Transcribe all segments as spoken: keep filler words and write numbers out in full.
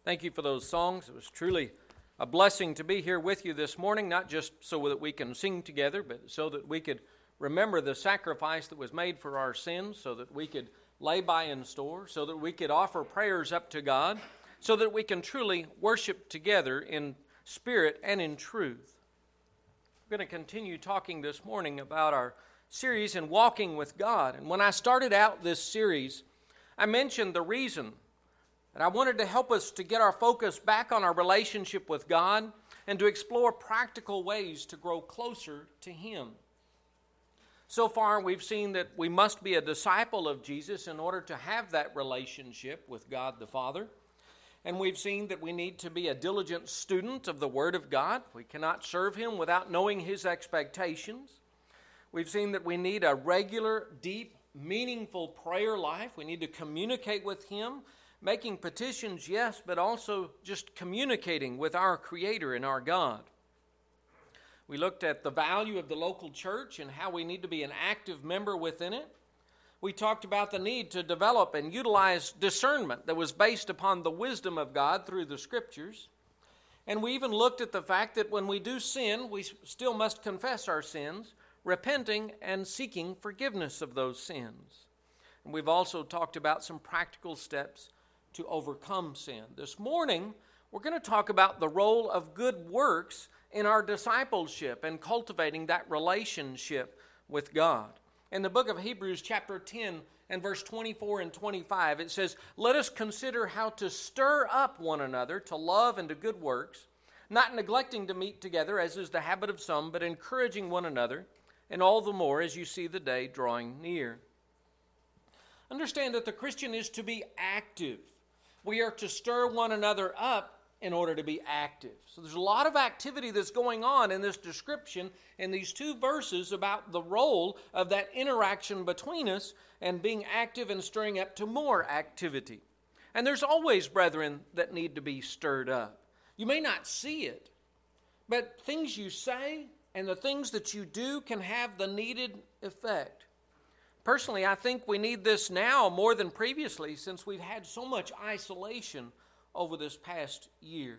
Thank you for those songs. It was truly a blessing to be here with you this morning, not just so that we can sing together, but so that we could remember the sacrifice that was made for our sins, so that we could lay by in store, so that we could offer prayers up to God, so that we can truly worship together in spirit and in truth. We're going to continue talking this morning about our series in Walking with God. And when I started out this series, I mentioned the reason. And I wanted to help us to get our focus back on our relationship with God and to explore practical ways to grow closer to Him. So far, we've seen that we must be a disciple of Jesus in order to have that relationship with God the Father. And we've seen that we need to be a diligent student of the Word of God. We cannot serve Him without knowing His expectations. We've seen that we need a regular, deep, meaningful prayer life. We need to communicate with Him, making petitions, yes, but also just communicating with our Creator and our God. We looked at the value of the local church and how we need to be an active member within it. We talked about the need to develop and utilize discernment that was based upon the wisdom of God through the Scriptures. And we even looked at the fact that when we do sin, we still must confess our sins, repenting and seeking forgiveness of those sins. And we've also talked about some practical steps to overcome sin. This morning, we're going to talk about the role of good works in our discipleship and cultivating that relationship with God. In the book of Hebrews, chapter ten, and verse twenty-four and twenty-five, it says, "Let us consider how to stir up one another to love and to good works, not neglecting to meet together, as is the habit of some, but encouraging one another, and all the more as you see the day drawing near." Understand that the Christian is to be active. We are to stir one another up in order to be active. So there's a lot of activity that's going on in this description in these two verses about the role of that interaction between us and being active and stirring up to more activity. And there's always brethren that need to be stirred up. You may not see it, but things you say and the things that you do can have the needed effect. Personally, I think we need this now more than previously since we've had so much isolation over this past year.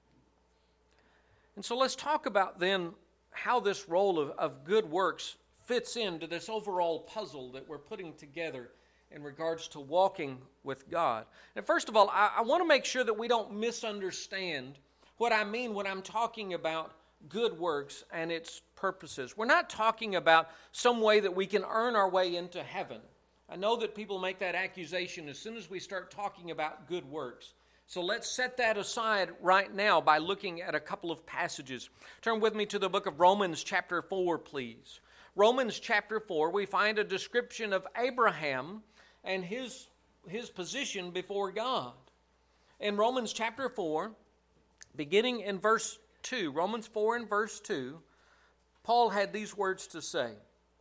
And so let's talk about then how this role of, of good works fits into this overall puzzle that we're putting together in regards to walking with God. And first of all, I, I want to make sure that we don't misunderstand what I mean when I'm talking about good works and its purposes. We're not talking about some way that we can earn our way into heaven. I know that people make that accusation as soon as we start talking about good works. So let's set that aside right now by looking at a couple of passages. Turn with me to the book of Romans chapter four, please. Romans chapter four, we find a description of Abraham and his, his position before God. In Romans chapter four, beginning in verse two, Romans four and verse two, Paul had these words to say.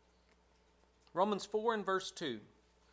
Romans four and verse two.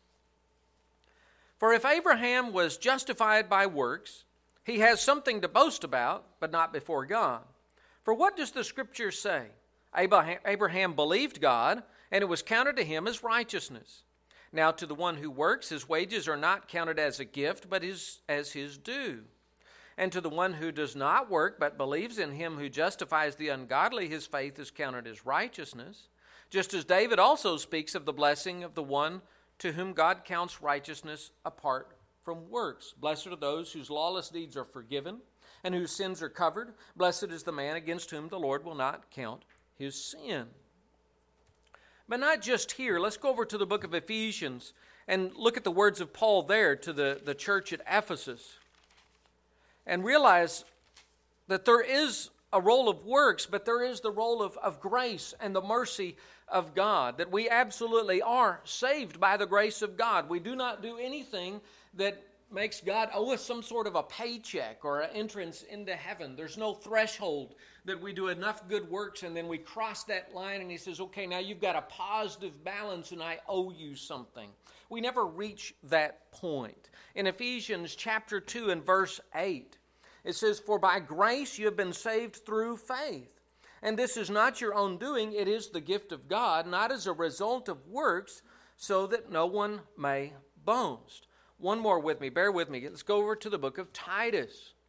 "For if Abraham was justified by works, he has something to boast about, but not before God. For what does the Scripture say? Abraham, Abraham believed God, and it was counted to him as righteousness. Now to the one who works, his wages are not counted as a gift, but his, as his due. And to the one who does not work, but believes in him who justifies the ungodly, his faith is counted as righteousness. Just as David also speaks of the blessing of the one to whom God counts righteousness apart from works. Blessed are those whose lawless deeds are forgiven and whose sins are covered. Blessed is the man against whom the Lord will not count his sin." But not just here. Let's go over to the book of Ephesians and look at the words of Paul there to the, the church at Ephesus. And realize that there is a role of works, but there is the role of, of grace and the mercy of God, that we absolutely are saved by the grace of God. We do not do anything that makes God owe us some sort of a paycheck or an entrance into heaven. There's no threshold that we do enough good works and then we cross that line and He says, okay, now you've got a positive balance and I owe you something. We never reach that point. In Ephesians chapter two and verse eight, it says, "For by grace you have been saved through faith. And this is not your own doing, it is the gift of God, not as a result of works, so that no one may boast." One more with me, bear with me. Let's go over to the book of Titus.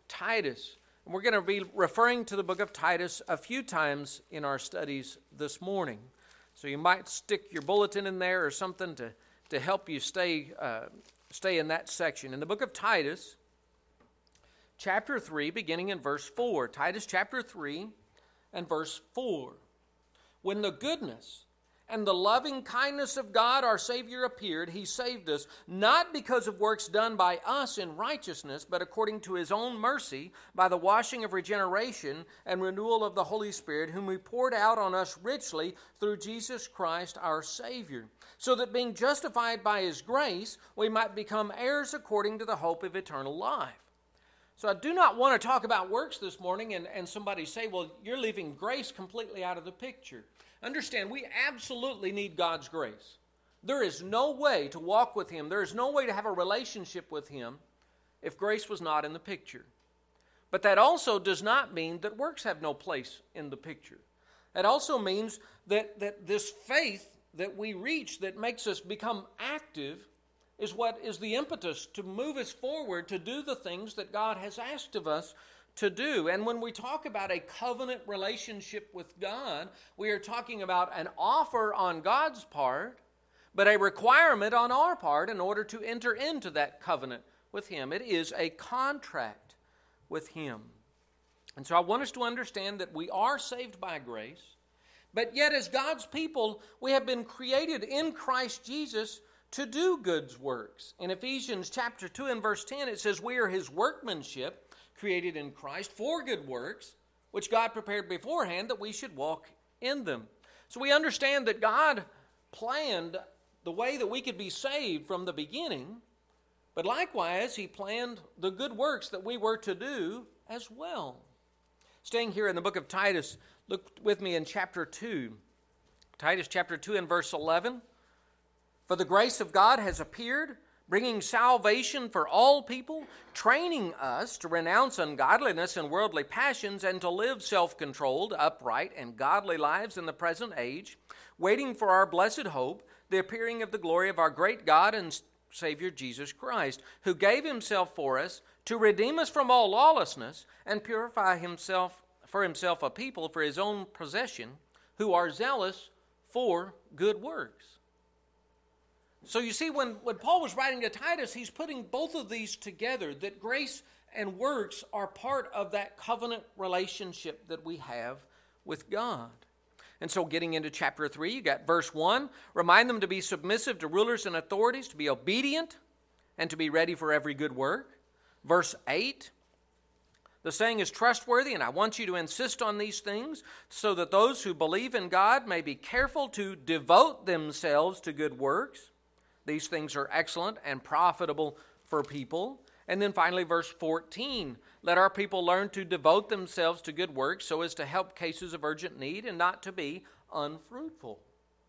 Titus. And we're going to be referring to the book of Titus a few times in our studies this morning. So you might stick your bulletin in there or something to, to help you stay, uh, stay in that section. In the book of Titus, chapter three, beginning in verse four. Titus chapter three and verse four. When the goodness and the loving kindness of God our Savior appeared, He saved us, not because of works done by us in righteousness, but according to His own mercy, by the washing of regeneration and renewal of the Holy Spirit, whom He poured out on us richly through Jesus Christ our Savior, so that being justified by His grace, we might become heirs according to the hope of eternal life. So I do not want to talk about works this morning and, and somebody say, well, you're leaving grace completely out of the picture. Understand, we absolutely need God's grace. There is no way to walk with Him. There is no way to have a relationship with Him if grace was not in the picture. But that also does not mean that works have no place in the picture. That also means that, that this faith that we reach that makes us become active is what is the impetus to move us forward to do the things that God has asked of us to do. And when we talk about a covenant relationship with God, we are talking about an offer on God's part, but a requirement on our part in order to enter into that covenant with Him. It is a contract with Him. And so I want us to understand that we are saved by grace, but yet as God's people, we have been created in Christ Jesus to do good works. In Ephesians chapter two and verse ten, it says, we are His workmanship, created in Christ for good works, which God prepared beforehand that we should walk in them. So we understand that God planned the way that we could be saved from the beginning, but likewise He planned the good works that we were to do as well. Staying here in the book of Titus, look with me in chapter two. Titus chapter two and verse eleven. For the grace of God has appeared, bringing salvation for all people, training us to renounce ungodliness and worldly passions and to live self-controlled, upright, and godly lives in the present age, waiting for our blessed hope, the appearing of the glory of our great God and Savior Jesus Christ, who gave Himself for us to redeem us from all lawlessness and purify Himself for Himself a people for His own possession, who are zealous for good works. So you see, when, when Paul was writing to Titus, he's putting both of these together, that grace and works are part of that covenant relationship that we have with God. And so getting into chapter three, you got verse one, remind them to be submissive to rulers and authorities, to be obedient, and to be ready for every good work. Verse eight, the saying is trustworthy, and I want you to insist on these things, so that those who believe in God may be careful to devote themselves to good works. These things are excellent and profitable for people. And then finally, verse fourteen, let our people learn to devote themselves to good works so as to help cases of urgent need and not to be unfruitful.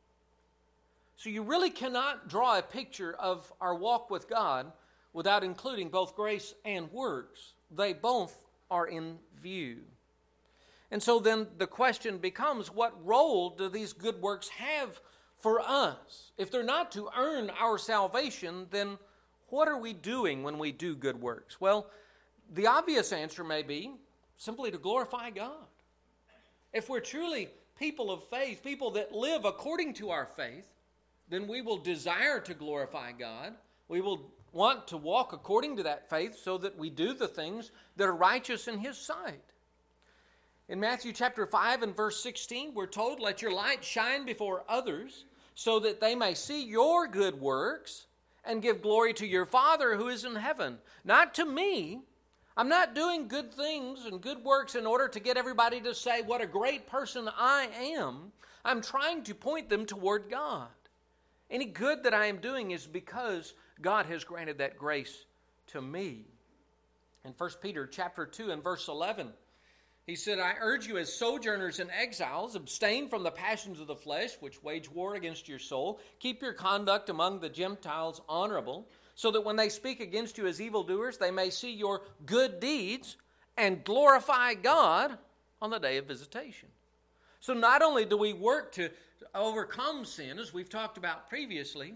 So you really cannot draw a picture of our walk with God without including both grace and works. They both are in view. And so then the question becomes, what role do these good works have for us? If they're not to earn our salvation, then what are we doing when we do good works? Well, the obvious answer may be simply to glorify God. If we're truly people of faith, people that live according to our faith, then we will desire to glorify God. We will want to walk according to that faith so that we do the things that are righteous in His sight. In Matthew chapter five and verse sixteen, we're told, let your light shine before others so that they may see your good works and give glory to your Father who is in heaven. Not to me. I'm not doing good things and good works in order to get everybody to say what a great person I am. I'm trying to point them toward God. Any good that I am doing is because God has granted that grace to me. In First Peter chapter two and verse eleven, he said, I urge you as sojourners and exiles, abstain from the passions of the flesh, which wage war against your soul. Keep your conduct among the Gentiles honorable, so that when they speak against you as evildoers, they may see your good deeds and glorify God on the day of visitation. So not only do we work to overcome sin, as we've talked about previously,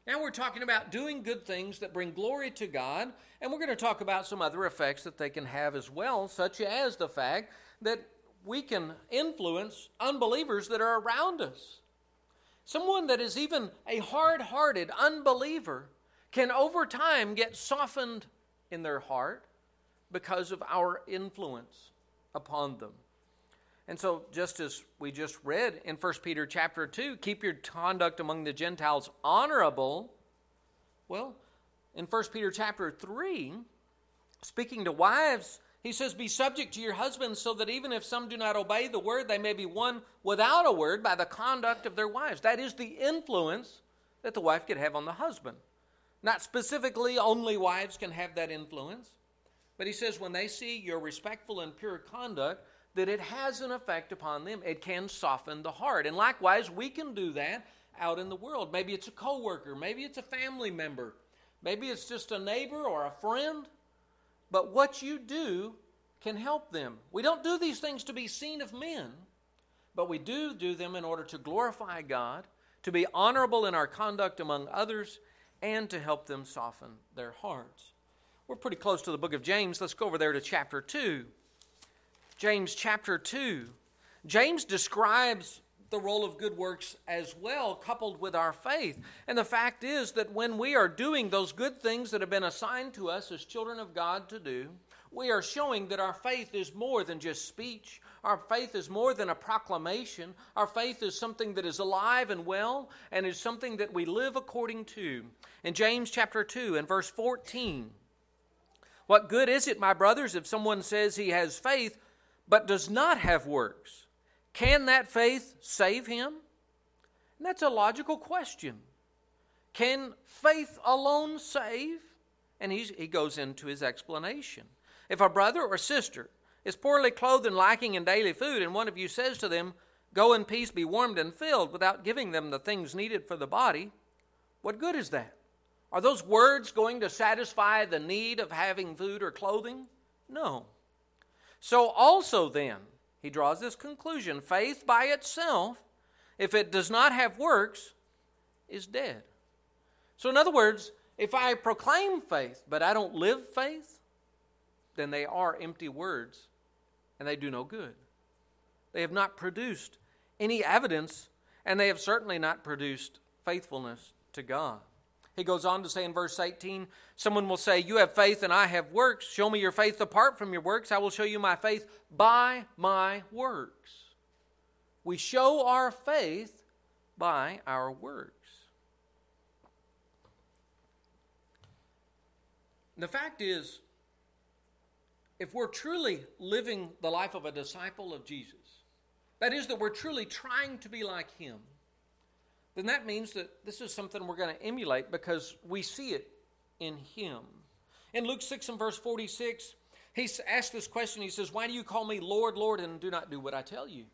Now we're talking about doing good things that bring glory to God, and we're going to talk about some other effects that they can have as well, such as the fact that we can influence unbelievers that are around us. Someone that is even a hard-hearted unbeliever can over time get softened in their heart because of our influence upon them. And so just as we just read in First Peter chapter two, keep your conduct among the Gentiles honorable. Well, in First Peter chapter three, speaking to wives, he says, be subject to your husbands so that even if some do not obey the word, they may be won without a word by the conduct of their wives. That is the influence that the wife could have on the husband. Not specifically only wives can have that influence, but he says when they see your respectful and pure conduct, that it has an effect upon them. It can soften the heart. And likewise, we can do that out in the world. Maybe it's a coworker, maybe it's a family member, maybe it's just a neighbor or a friend. But what you do can help them. We don't do these things to be seen of men, but we do do them in order to glorify God, to be honorable in our conduct among others, and to help them soften their hearts. We're pretty close to the book of James. Let's go over there to chapter two. James chapter two. James describes the role of good works as well, coupled with our faith. And the fact is that when we are doing those good things that have been assigned to us as children of God to do, we are showing that our faith is more than just speech. Our faith is more than a proclamation. Our faith is something that is alive and well, and is something that we live according to. In James chapter two and verse fourteen, what good is it, my brothers, if someone says he has faith, but does not have works? Can that faith save him? And that's a logical question. Can faith alone save? And he's, he goes into his explanation. If a brother or sister is poorly clothed and lacking in daily food, and one of you says to them, go in peace, be warmed and filled, without giving them the things needed for the body, what good is that? Are those words going to satisfy the need of having food or clothing? No. So also then, he draws this conclusion, faith by itself, if it does not have works, is dead. So in other words, if I proclaim faith, but I don't live faith, then they are empty words, and they do no good. They have not produced any evidence, and they have certainly not produced faithfulness to God. He goes on to say in verse eighteen, someone will say, you have faith and I have works. Show me your faith apart from your works. I will show you my faith by my works. We show our faith by our works. The fact is, if we're truly living the life of a disciple of Jesus, that is, that we're truly trying to be like him, then that means that this is something we're going to emulate because we see it in him. In Luke six and verse forty-six, he asked this question. He says, why do you call me Lord, Lord, and do not do what I tell you?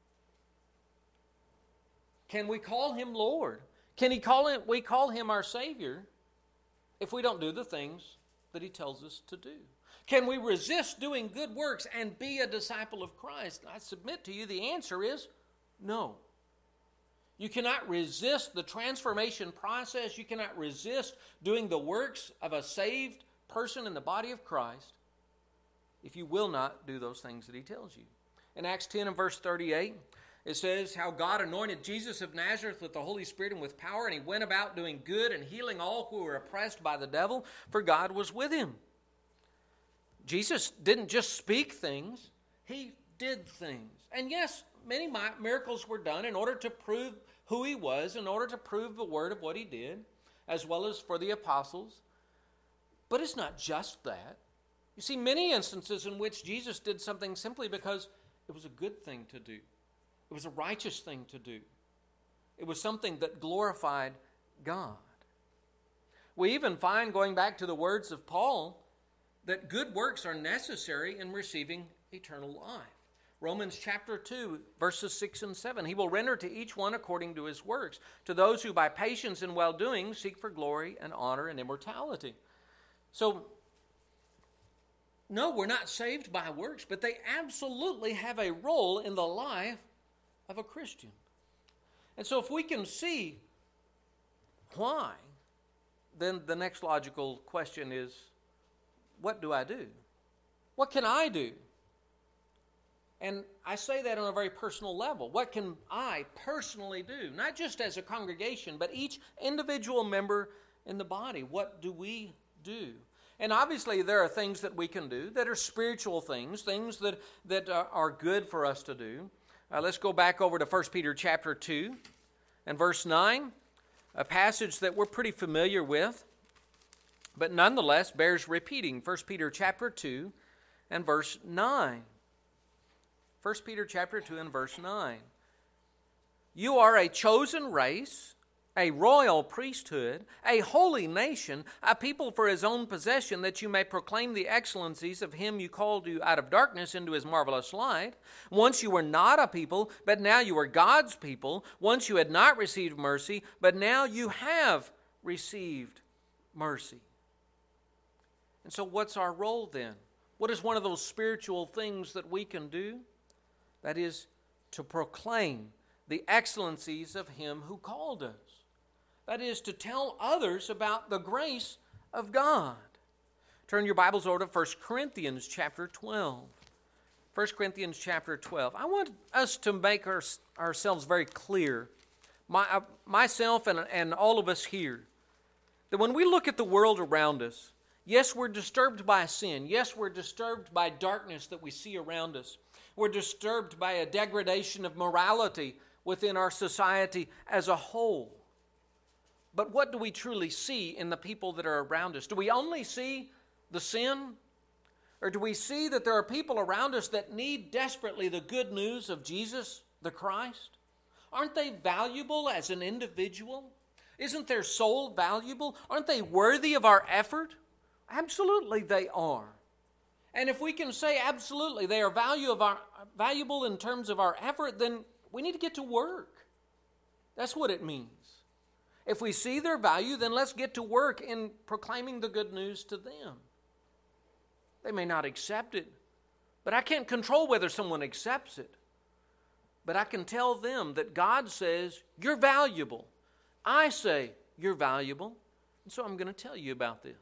Can we call him Lord? Can he call him, we call him our Savior if we don't do the things that he tells us to do? Can we resist doing good works and be a disciple of Christ? I submit to you the answer is no. You cannot resist the transformation process. You cannot resist doing the works of a saved person in the body of Christ if you will not do those things that he tells you. In Acts ten and verse thirty-eight, it says how God anointed Jesus of Nazareth with the Holy Spirit and with power, and he went about doing good and healing all who were oppressed by the devil, for God was with him. Jesus didn't just speak things, he did things. And yes, many miracles were done in order to prove who he was, in order to prove the word of what he did, as well as for the apostles. But it's not just that. You see many instances in which Jesus did something simply because it was a good thing to do. It was a righteous thing to do. It was something that glorified God. We even find, going back to the words of Paul, that good works are necessary in receiving eternal life. Romans chapter two, verses six and seven. He will render to each one according to his works, to those who by patience and well-doing seek for glory and honor and immortality. So, no, we're not saved by works, but they absolutely have a role in the life of a Christian. And so if we can see why then the next logical question is, what do I do? What can I do? And I say that on a very personal level. What can I personally do? Not just as a congregation, but each individual member in the body. What do we do? And obviously there are things that we can do that are spiritual things, things that, that are, are good for us to do. Uh, let's go back over to First Peter chapter two and verse nine, a passage that we're pretty familiar with, but nonetheless bears repeating. First Peter chapter two and verse nine. First Peter chapter two and verse nine. You are a chosen race, a royal priesthood, a holy nation, a people for his own possession, that you may proclaim the excellencies of him you called you out of darkness into his marvelous light. Once you were not a people, but now you are God's people. Once you had not received mercy, but now you have received mercy. And so what's our role then? What is one of those spiritual things that we can do? That is to proclaim the excellencies of him who called us. That is to tell others about the grace of God. Turn your Bibles over to First Corinthians chapter twelve. First Corinthians chapter twelve. I want us to make our, ourselves very clear, my, uh, myself and, and all of us here, that when we look at the world around us, yes, we're disturbed by sin. Yes, we're disturbed by darkness that we see around us. We're disturbed by a degradation of morality within our society as a whole. But what do we truly see in the people that are around us? Do we only see the sin? Or do we see that there are people around us that need desperately the good news of Jesus, the Christ? Aren't they valuable as an individual? Isn't their soul valuable? Aren't they worthy of our effort? Absolutely they are. And if we can say absolutely they are value of our, valuable in terms of our effort, then we need to get to work. That's what it means. If we see their value, then let's get to work in proclaiming the good news to them. They may not accept it, but I can't control whether someone accepts it. But I can tell them that God says, you're valuable. I say, you're valuable. And so I'm going to tell you about this.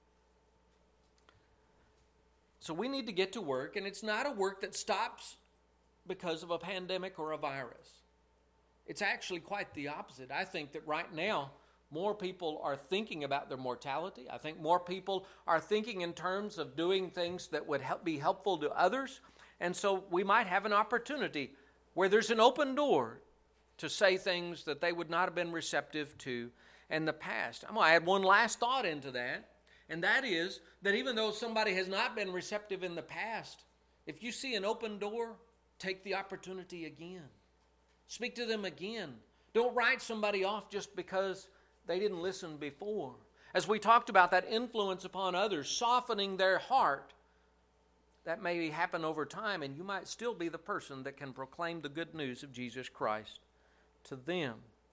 So we need to get to work, and it's not a work that stops because of a pandemic or a virus. It's actually quite the opposite. I think that right now, more people are thinking about their mortality. I think more people are thinking in terms of doing things that would help be helpful to others. And so we might have an opportunity where there's an open door to say things that they would not have been receptive to in the past. I'm going to add one last thought into that. And that is that even though somebody has not been receptive in the past, if you see an open door, take the opportunity again. Speak to them again. Don't write somebody off just because they didn't listen before. As we talked about that influence upon others, softening their heart, that may happen over time, and you might still be the person that can proclaim the good news of Jesus Christ to them.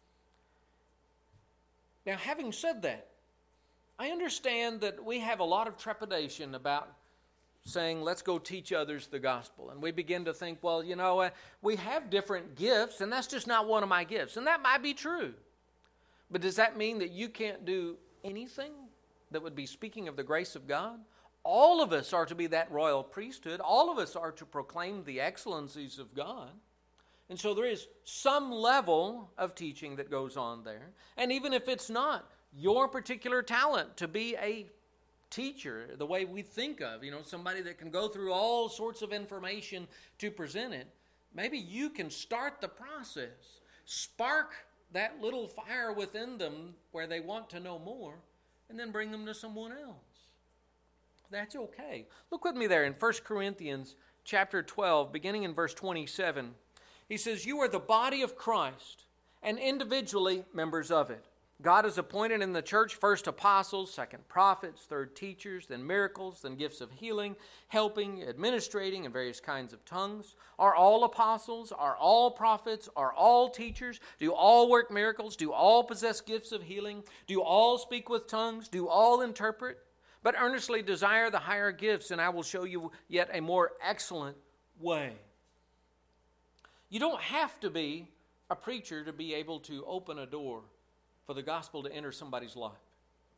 Now, having said that, I understand that we have a lot of trepidation about saying, let's go teach others the gospel. And we begin to think, well, you know, uh, we have different gifts, and that's just not one of my gifts. And that might be true. But does that mean that you can't do anything that would be speaking of the grace of God? All of us are to be that royal priesthood. All of us are to proclaim the excellencies of God. And so there is some level of teaching that goes on there. And even if it's not your particular talent to be a teacher, the way we think of, you know, somebody that can go through all sorts of information to present it, maybe you can start the process, spark that little fire within them where they want to know more, and then bring them to someone else. That's okay. Look with me there in First Corinthians chapter twelve, beginning in verse twenty-seven. He says, you are the body of Christ, and individually members of it. God has appointed in the church first apostles, second prophets, third teachers, then miracles, then gifts of healing, helping, administrating, and various kinds of tongues. Are all apostles? Are all prophets? Are all teachers? Do all work miracles? Do all possess gifts of healing? Do all speak with tongues? Do all interpret? But earnestly desire the higher gifts, and I will show you yet a more excellent way. You don't have to be a preacher to be able to open a door for the gospel to enter somebody's life.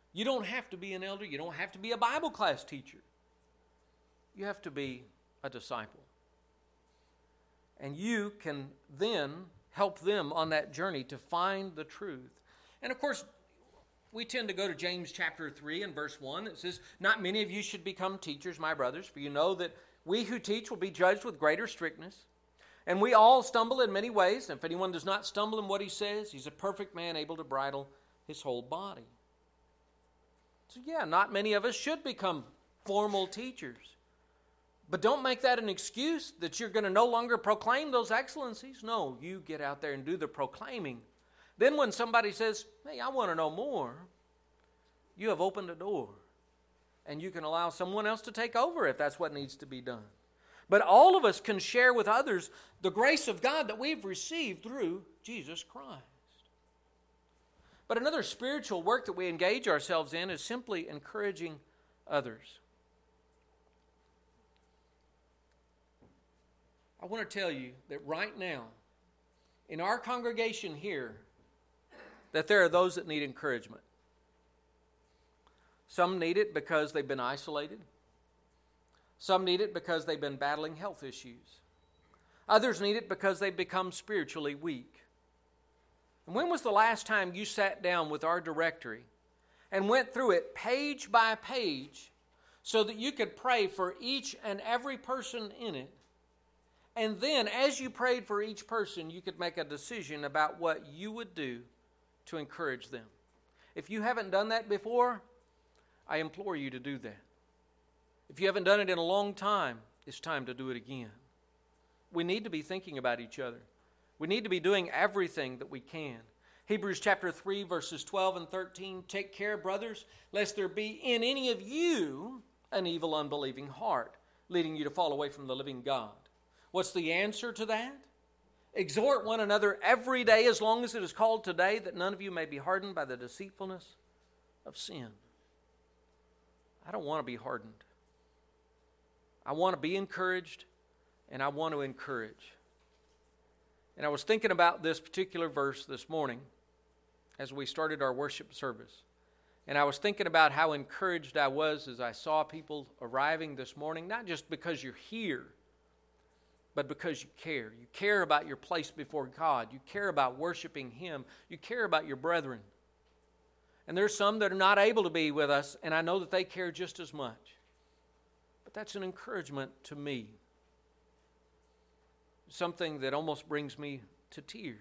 You don't have to be an elder. You don't have to be a Bible class teacher. You have to be a disciple. And you can then help them on that journey to find the truth. And of course, we tend to go to James chapter three and verse one. It says, "Not many of you should become teachers, my brothers, for you know that we who teach will be judged with greater strictness. And we all stumble in many ways. And if anyone does not stumble in what he says, he's a perfect man, able to bridle his whole body." So yeah, not many of us should become formal teachers. But don't make that an excuse that you're going to no longer proclaim those excellencies. No, you get out there and do the proclaiming. Then when somebody says, "Hey, I want to know more," you have opened a door. And you can allow someone else to take over if that's what needs to be done. But all of us can share with others the grace of God that we've received through Jesus Christ. But another spiritual work that we engage ourselves in is simply encouraging others. I want to tell you that right now, in our congregation here, that there are those that need encouragement. Some need it because they've been isolated. Some need it because they've been battling health issues. Others need it because they've become spiritually weak. And when was the last time you sat down with our directory and went through it page by page so that you could pray for each and every person in it? And then as you prayed for each person, you could make a decision about what you would do to encourage them. If you haven't done that before, I implore you to do that. If you haven't done it in a long time, it's time to do it again. We need to be thinking about each other. We need to be doing everything that we can. Hebrews chapter three, verses twelve and thirteen, "Take care, brothers, lest there be in any of you an evil, unbelieving heart, leading you to fall away from the living God." What's the answer to that? "Exhort one another every day, as long as it is called today, that none of you may be hardened by the deceitfulness of sin." I don't want to be hardened. I want to be encouraged, and I want to encourage. And I was thinking about this particular verse this morning as we started our worship service. And I was thinking about how encouraged I was as I saw people arriving this morning, not just because you're here, but because you care. You care about your place before God. You care about worshiping Him. You care about your brethren. And there's some that are not able to be with us, and I know that they care just as much. But that's an encouragement to me. Something that almost brings me to tears.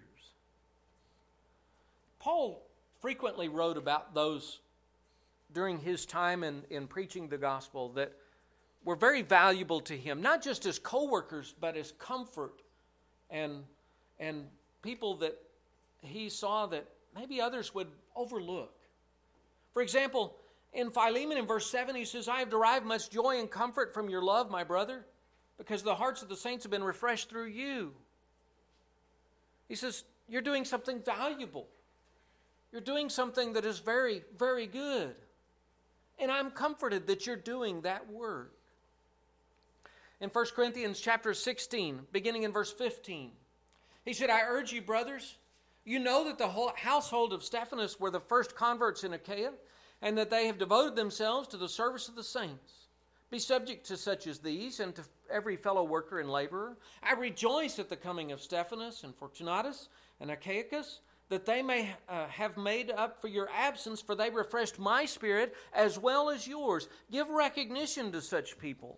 Paul frequently wrote about those during his time in, in preaching the gospel that were very valuable to him, not just as co-workers, but as comfort and, and people that he saw that maybe others would overlook. For example, in Philemon in verse seven, he says, "I have derived much joy and comfort from your love, my brother, because the hearts of the saints have been refreshed through you." He says, you're doing something valuable. You're doing something that is very, very good. And I'm comforted that you're doing that work. In First Corinthians chapter sixteen, beginning in verse fifteen, he said, "I urge you, brothers, you know that the whole household of Stephanas were the first converts in Achaia, and that they have devoted themselves to the service of the saints. Be subject to such as these, and to every fellow worker and laborer. I rejoice at the coming of Stephanas and Fortunatus and Achaicus, that they may uh, have made up for your absence, for they refreshed my spirit as well as yours. Give recognition to such people."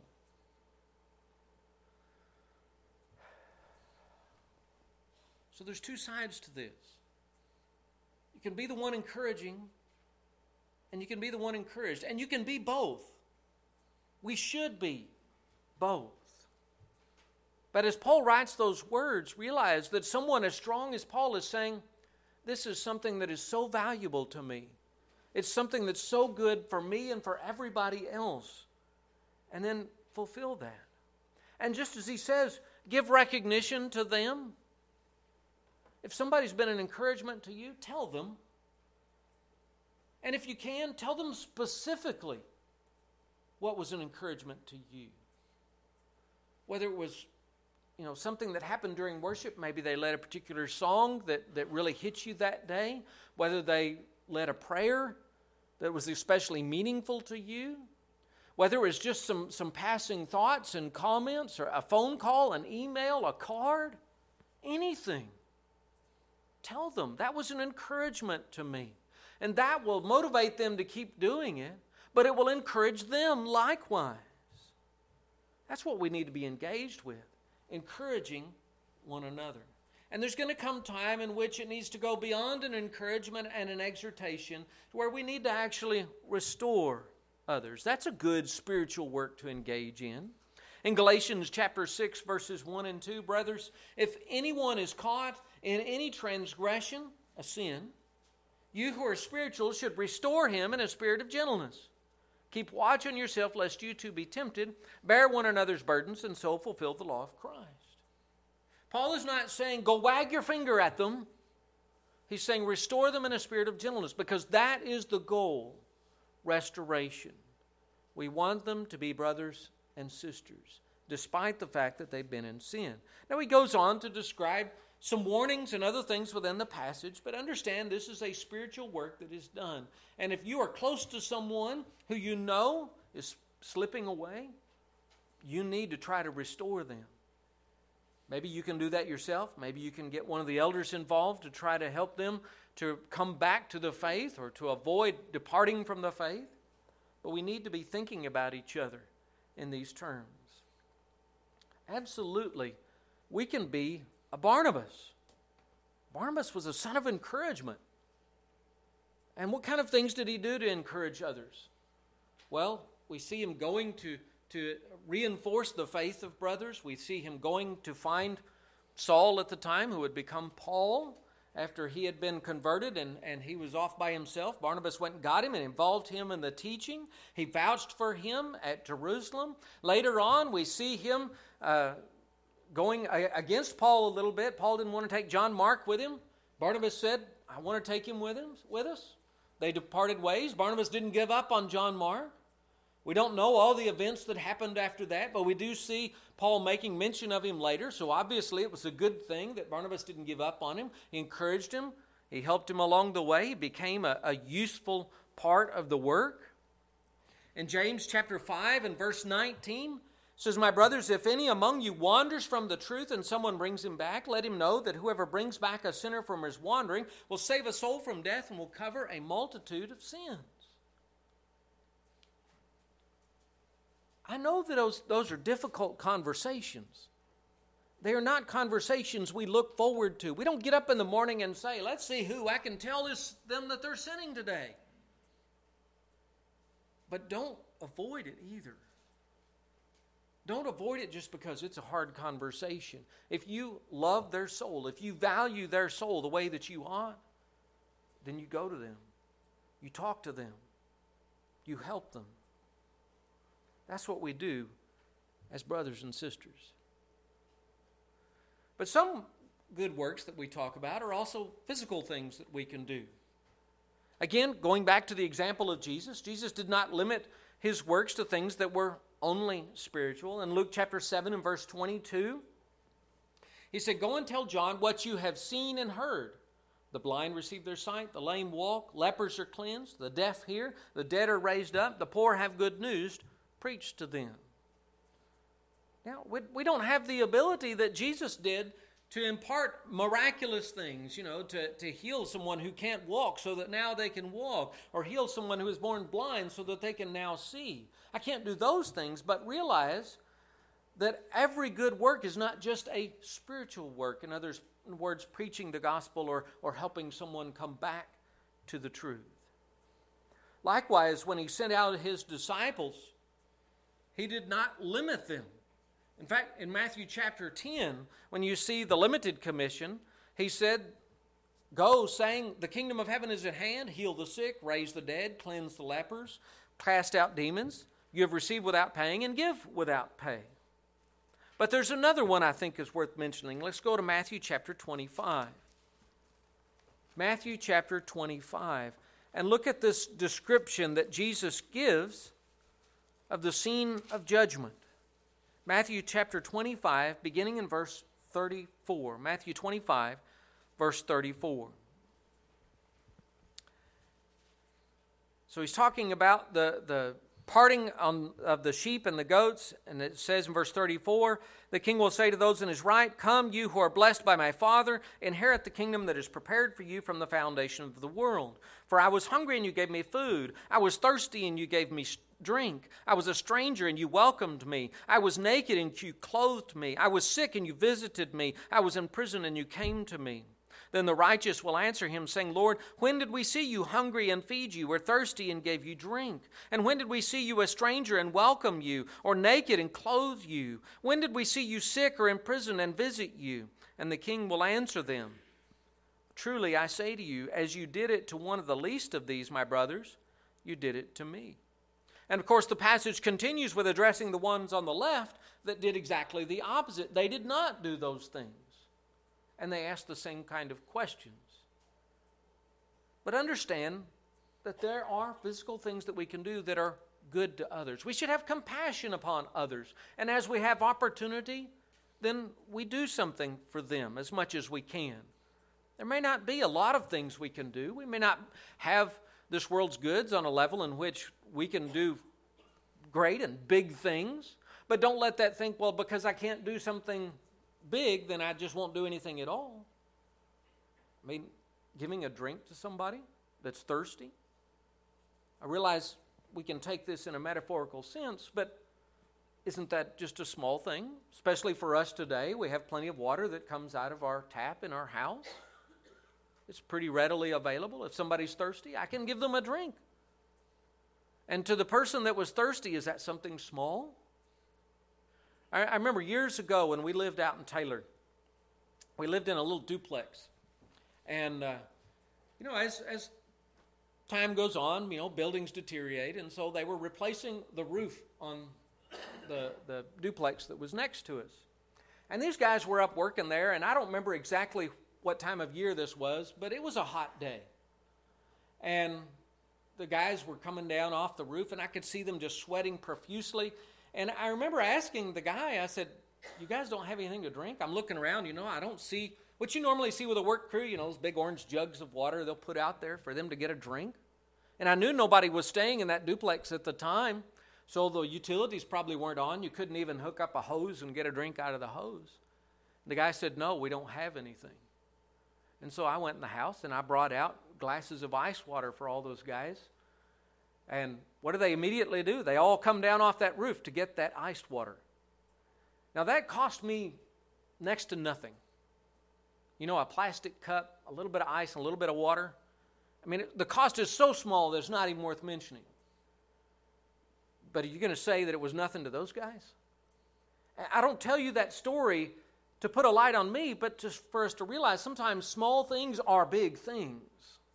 So there's two sides to this. You can be the one encouraging, and you can be the one encouraged. And you can be both. We should be both. But as Paul writes those words, realize that someone as strong as Paul is saying, this is something that is so valuable to me. It's something that's so good for me and for everybody else. And then fulfill that. And just as he says, give recognition to them. If somebody's been an encouragement to you, tell them. And if you can, tell them specifically what was an encouragement to you. Whether it was, you know, something that happened during worship, maybe they led a particular song that, that really hit you that day, whether they led a prayer that was especially meaningful to you, whether it was just some, some passing thoughts and comments, or a phone call, an email, a card, anything. Tell them, that was an encouragement to me. And that will motivate them to keep doing it, but it will encourage them likewise. That's what we need to be engaged with, encouraging one another. And there's going to come time in which it needs to go beyond an encouragement and an exhortation to where we need to actually restore others. That's a good spiritual work to engage in. In Galatians chapter six, verses one and two, brothers, if anyone is caught in any transgression, a sin, you who are spiritual should restore him in a spirit of gentleness. Keep watch on yourself lest you too be tempted. Bear one another's burdens and so fulfill the law of Christ. Paul is not saying go wag your finger at them. He's saying restore them in a spirit of gentleness, because that is the goal, restoration. We want them to be brothers and sisters, despite the fact that they've been in sin. Now he goes on to describe some warnings and other things within the passage, but understand this is a spiritual work that is done. And if you are close to someone who you know is slipping away, you need to try to restore them. Maybe you can do that yourself. Maybe you can get one of the elders involved to try to help them to come back to the faith or to avoid departing from the faith. But we need to be thinking about each other in these terms. Absolutely, we can be a Barnabas. Barnabas was a son of encouragement. And what kind of things did he do to encourage others? Well, we see him going to, to reinforce the faith of brothers. We see him going to find Saul at the time, who had become Paul after he had been converted and, and he was off by himself. Barnabas went and got him and involved him in the teaching. He vouched for him at Jerusalem. Later on, we see him uh, going against Paul a little bit. Paul didn't want to take John Mark with him. Barnabas said, I want to take him with him, with us. They departed ways. Barnabas didn't give up on John Mark. We don't know all the events that happened after that, but we do see Paul making mention of him later. So obviously it was a good thing that Barnabas didn't give up on him. He encouraged him. He helped him along the way. He became a, a useful part of the work. In James chapter five and verse nineteen, says, my brothers, if any among you wanders from the truth and someone brings him back, let him know that whoever brings back a sinner from his wandering will save a soul from death and will cover a multitude of sins. I know that those, those are difficult conversations. They are not conversations we look forward to. We don't get up in the morning and say, let's see who I can tell this, them that they're sinning today. But don't avoid it either. Don't avoid it just because it's a hard conversation. If you love their soul, if you value their soul the way that you ought, then you go to them. You talk to them. You help them. That's what we do as brothers and sisters. But some good works that we talk about are also physical things that we can do. Again, going back to the example of Jesus, Jesus did not limit his works to things that were only spiritual. In Luke chapter seven and verse twenty-two, he said, go and tell John what you have seen and heard. The blind receive their sight, the lame walk, lepers are cleansed, the deaf hear, the dead are raised up, the poor have good news preached to them. Now, we, we don't have the ability that Jesus did to impart miraculous things, you know, to, to heal someone who can't walk so that now they can walk, or heal someone who is born blind so that they can now see. I can't do those things, but realize that every good work is not just a spiritual work. In other words, preaching the gospel or, or helping someone come back to the truth. Likewise, when he sent out his disciples, he did not limit them. In fact, in Matthew chapter ten, when you see the limited commission, he said, go, saying, the kingdom of heaven is at hand, heal the sick, raise the dead, cleanse the lepers, cast out demons. You have received without paying and give without pay. But there's another one I think is worth mentioning. Let's go to Matthew chapter twenty-five. Matthew chapter twenty-five. And look at this description that Jesus gives of the scene of judgment. Matthew chapter twenty-five, beginning in verse thirty-four. Matthew twenty-five, verse thirty-four. It So he's talking about the, the parting on, of the sheep and the goats, and it says in verse thirty-four, the king will say to those in his right, come, you who are blessed by my Father, inherit the kingdom that is prepared for you from the foundation of the world. For I was hungry, and you gave me food. I was thirsty, and you gave me drink. I was a stranger, and you welcomed me. I was naked, and you clothed me. I was sick, and you visited me. I was in prison, and you came to me. Then the righteous will answer him, saying, Lord, when did we see you hungry and feed you, or thirsty and gave you drink? And when did we see you a stranger and welcome you, or naked and clothe you? When did we see you sick or in prison and visit you? And the king will answer them, truly I say to you, as you did it to one of the least of these, my brothers, you did it to me. And of course the passage continues with addressing the ones on the left that did exactly the opposite. They did not do those things. And they ask the same kind of questions. But understand that there are physical things that we can do that are good to others. We should have compassion upon others. And as we have opportunity, then we do something for them as much as we can. There may not be a lot of things we can do. We may not have this world's goods on a level in which we can do great and big things. But don't let that think, well, because I can't do something big, then I just won't do anything at all. I mean, giving a drink to somebody that's thirsty. I realize we can take this in a metaphorical sense, but isn't that just a small thing? Especially for us today, we have plenty of water that comes out of our tap in our house. It's pretty readily available. If somebody's thirsty, I can give them a drink. And to the person that was thirsty, is that something small? I remember years ago when we lived out in Taylor, we lived in a little duplex. And, uh, you know, as, as time goes on, you know, buildings deteriorate. And so they were replacing the roof on the, the duplex that was next to us. And these guys were up working there, and I don't remember exactly what time of year this was, but it was a hot day. And the guys were coming down off the roof, and I could see them just sweating profusely. And I remember asking the guy, I said, you guys don't have anything to drink? I'm looking around, you know, I don't see what you normally see with a work crew, you know, those big orange jugs of water they'll put out there for them to get a drink. And I knew nobody was staying in that duplex at the time, so the utilities probably weren't on. You couldn't even hook up a hose and get a drink out of the hose. The guy said, no, we don't have anything. And so I went in the house and I brought out glasses of ice water for all those guys. And what do they immediately do? They all come down off that roof to get that iced water. Now that cost me next to nothing. You know, a plastic cup, a little bit of ice, and a little bit of water. I mean, it, the cost is so small that it's not even worth mentioning. But are you going to say that it was nothing to those guys? I don't tell you that story to put a light on me, but just for us to realize sometimes small things are big things.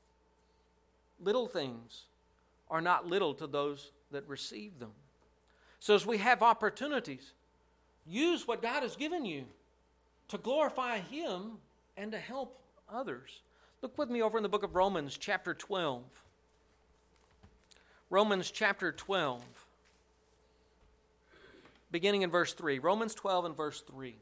Little things are not little to those that receive them. So as we have opportunities, use what God has given you to glorify Him and to help others. Look with me over in the book of Romans chapter twelve. Romans chapter twelve, beginning in verse three. Romans twelve and verse three.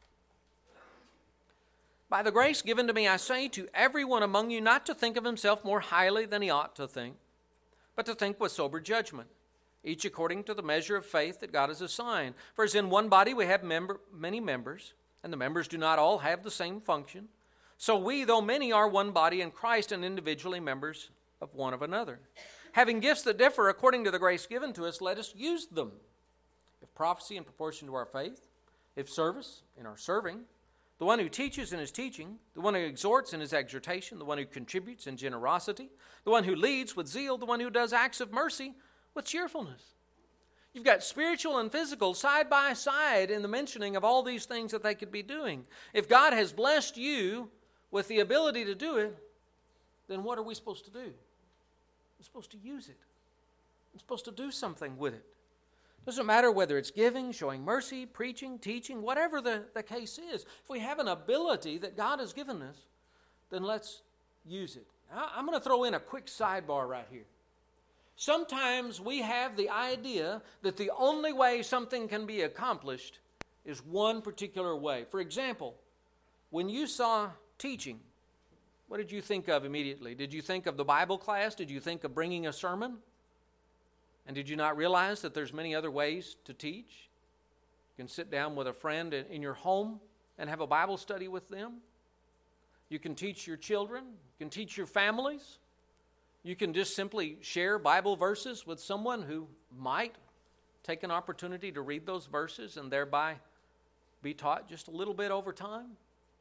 By the grace given to me, I say to everyone among you not to think of himself more highly than he ought to think, but to think with sober judgment, each according to the measure of faith that God has assigned. For as in one body we have member, many members, and the members do not all have the same function, so we, though many, are one body in Christ and individually members of one of another. Having gifts that differ according to the grace given to us, let us use them. If prophecy in proportion to our faith, if service in our serving, the one who teaches in his teaching, the one who exhorts in his exhortation, the one who contributes in generosity, the one who leads with zeal, the one who does acts of mercy with cheerfulness. You've got spiritual and physical side by side in the mentioning of all these things that they could be doing. If God has blessed you with the ability to do it, then what are we supposed to do? We're supposed to use it. We're supposed to do something with it. Doesn't matter whether it's giving, showing mercy, preaching, teaching, whatever the, the case is. If we have an ability that God has given us, then let's use it. Now, I'm going to throw in a quick sidebar right here. Sometimes we have the idea that the only way something can be accomplished is one particular way. For example, when you saw teaching, What did you think of immediately? Did you think of the Bible class? Did you think of bringing a sermon? And did you not realize that there's many other ways to teach? You can sit down with a friend in your home and have a Bible study with them. You can teach your children. You can teach your families. You can just simply share Bible verses with someone who might take an opportunity to read those verses and thereby be taught just a little bit over time.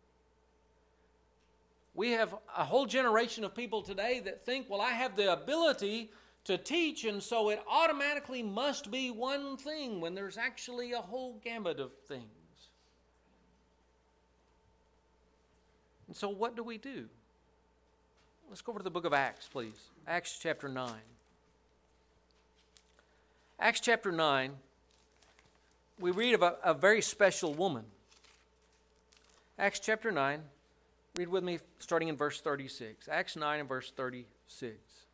We have a whole generation of people today that think, well, I have the ability to teach, and so it automatically must be one thing, when there's actually a whole gamut of things. And so what do we do? Let's go over to the book of Acts, please. Acts chapter nine. Acts chapter nine, we read of a, a very special woman. Acts chapter nine, read with me starting in verse thirty-six. Acts nine and verse thirty-six.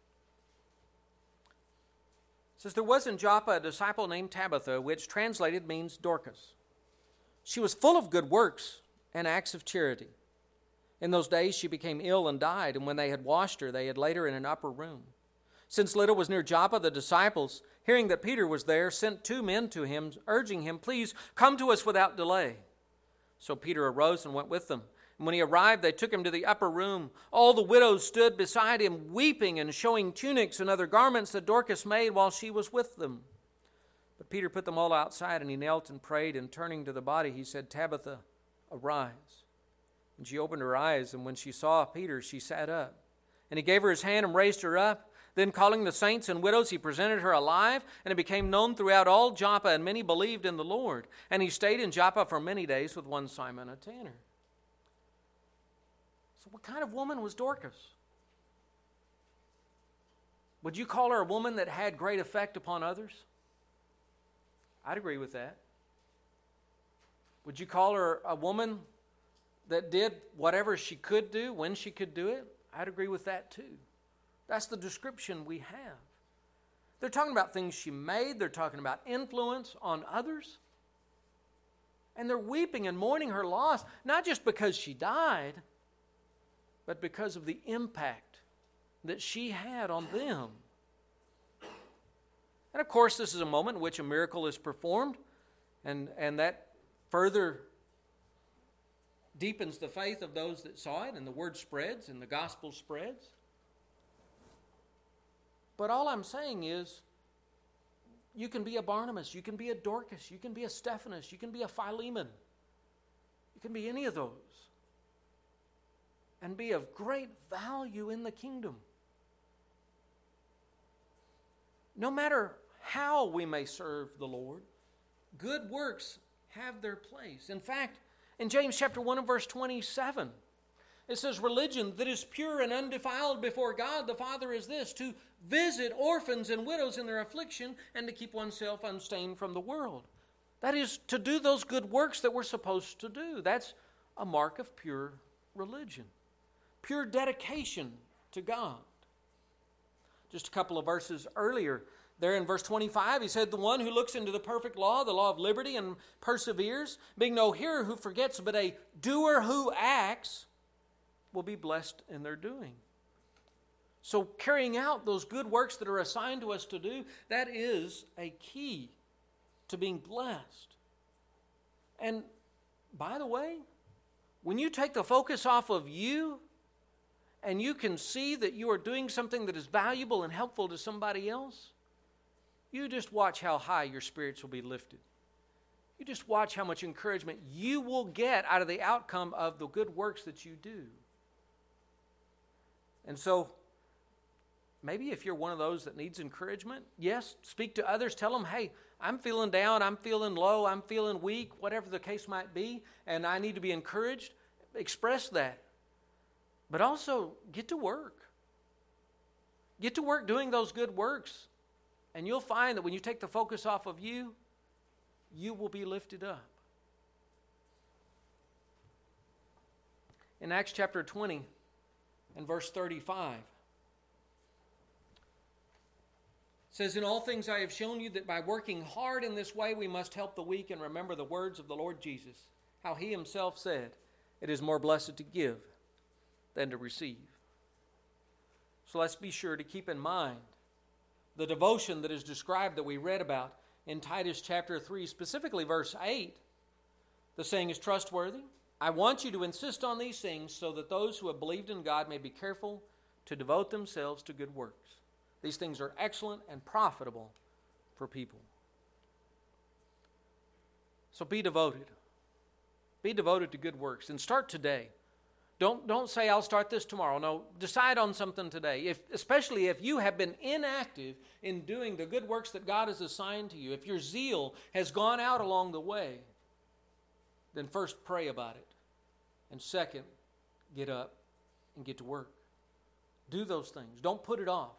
It says, there was in Joppa a disciple named Tabitha, which translated means Dorcas. She was full of good works and acts of charity. In those days she became ill and died, and when they had washed her, they had laid her in an upper room. Since Lydda was near Joppa, the disciples, hearing that Peter was there, sent two men to him, urging him, please come to us without delay. So Peter arose and went with them. And when he arrived, they took him to the upper room. All the widows stood beside him, weeping and showing tunics and other garments that Dorcas made while she was with them. But Peter put them all outside, and he knelt and prayed, and turning to the body, he said, Tabitha, arise. And she opened her eyes, and when she saw Peter, she sat up. And he gave her his hand and raised her up. Then calling the saints and widows, he presented her alive, and it became known throughout all Joppa, and many believed in the Lord. And he stayed in Joppa for many days with one Simon, a tanner. So what kind of woman was Dorcas? Would you call her a woman that had great effect upon others? I'd agree with that. Would you call her a woman that did whatever she could do when she could do it? I'd agree with that too. That's the description we have. They're talking about things she made. They're talking about influence on others. And they're weeping and mourning her loss, not just because she died, but because of the impact that she had on them. And of course, this is a moment in which a miracle is performed, and, and that further deepens the faith of those that saw it, and the word spreads, and the gospel spreads. But all I'm saying is, you can be a Barnabas, you can be a Dorcas, you can be a Stephanus, you can be a Philemon. You can be any of those and be of great value in the kingdom. No matter how we may serve the Lord, good works have their place. In fact, in James chapter one and verse twenty-seven, it says, religion that is pure and undefiled before God the Father is this, to visit orphans and widows in their affliction and to keep oneself unstained from the world. That is, to do those good works that we're supposed to do. That's a mark of pure religion, pure dedication to God. Just a couple of verses earlier, there in verse twenty-five, he said, the one who looks into the perfect law, the law of liberty, and perseveres, being no hearer who forgets, but a doer who acts, will be blessed in their doing. So carrying out those good works that are assigned to us to do, that is a key to being blessed. And by the way, when you take the focus off of you, and you can see that you are doing something that is valuable and helpful to somebody else, you just watch how high your spirits will be lifted. You just watch how much encouragement you will get out of the outcome of the good works that you do. And so, maybe if you're one of those that needs encouragement, yes, speak to others. Tell them, hey, I'm feeling down, I'm feeling low, I'm feeling weak, whatever the case might be, and I need to be encouraged. Express that. But also, get to work. Get to work doing those good works. And you'll find that when you take the focus off of you, you will be lifted up. In Acts chapter twenty and verse thirty-five, it says, in all things I have shown you that by working hard in this way we must help the weak and remember the words of the Lord Jesus, how he himself said, it is more blessed to give than to receive. So let's be sure to keep in mind the devotion that is described that we read about in Titus chapter three, specifically verse eight. The saying is trustworthy. I want you to insist on these things so that those who have believed in God may be careful to devote themselves to good works. These things are excellent and profitable for people. So be devoted. Be devoted to good works and start today. Don't, don't say, I'll start this tomorrow. No, decide on something today. If, especially if you have been inactive in doing the good works that God has assigned to you. If your zeal has gone out along the way, then first pray about it. And second, get up and get to work. Do those things. Don't put it off.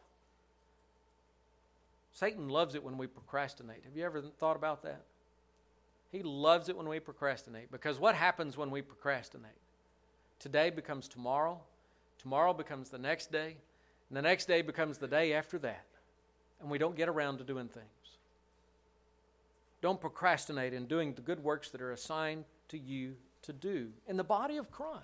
Satan loves it when we procrastinate. Have you ever thought about that? He loves it when we procrastinate, because what happens when we procrastinate? Today becomes tomorrow, tomorrow becomes the next day, and the next day becomes the day after that, and we don't get around to doing things. Don't procrastinate in doing the good works that are assigned to you to do in the body of Christ.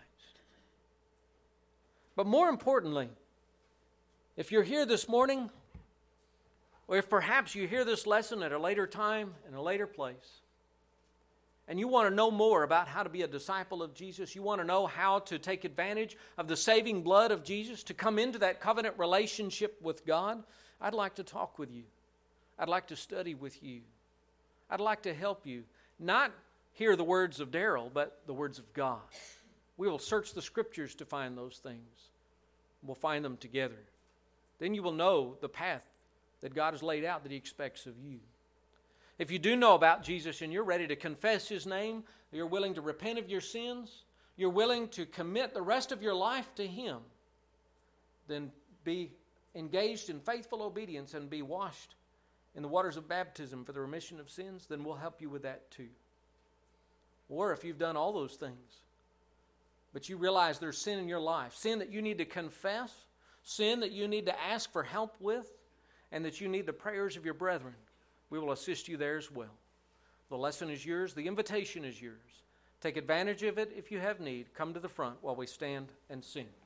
But more importantly, if you're here this morning, or if perhaps you hear this lesson at a later time, in a later place, and you want to know more about how to be a disciple of Jesus, you want to know how to take advantage of the saving blood of Jesus, to come into that covenant relationship with God, I'd like to talk with you. I'd like to study with you. I'd like to help you, not hear the words of Darrell, but the words of God. We will search the Scriptures to find those things. We'll find them together. Then you will know the path that God has laid out that He expects of you. If you do know about Jesus and you're ready to confess His name, you're willing to repent of your sins, you're willing to commit the rest of your life to Him, then be engaged in faithful obedience and be washed in the waters of baptism for the remission of sins, then we'll help you with that too. Or if you've done all those things, but you realize there's sin in your life, sin that you need to confess, sin that you need to ask for help with, and that you need the prayers of your brethren, we will assist you there as well. The lesson is yours. The invitation is yours. Take advantage of it if you have need. Come to the front while we stand and sing.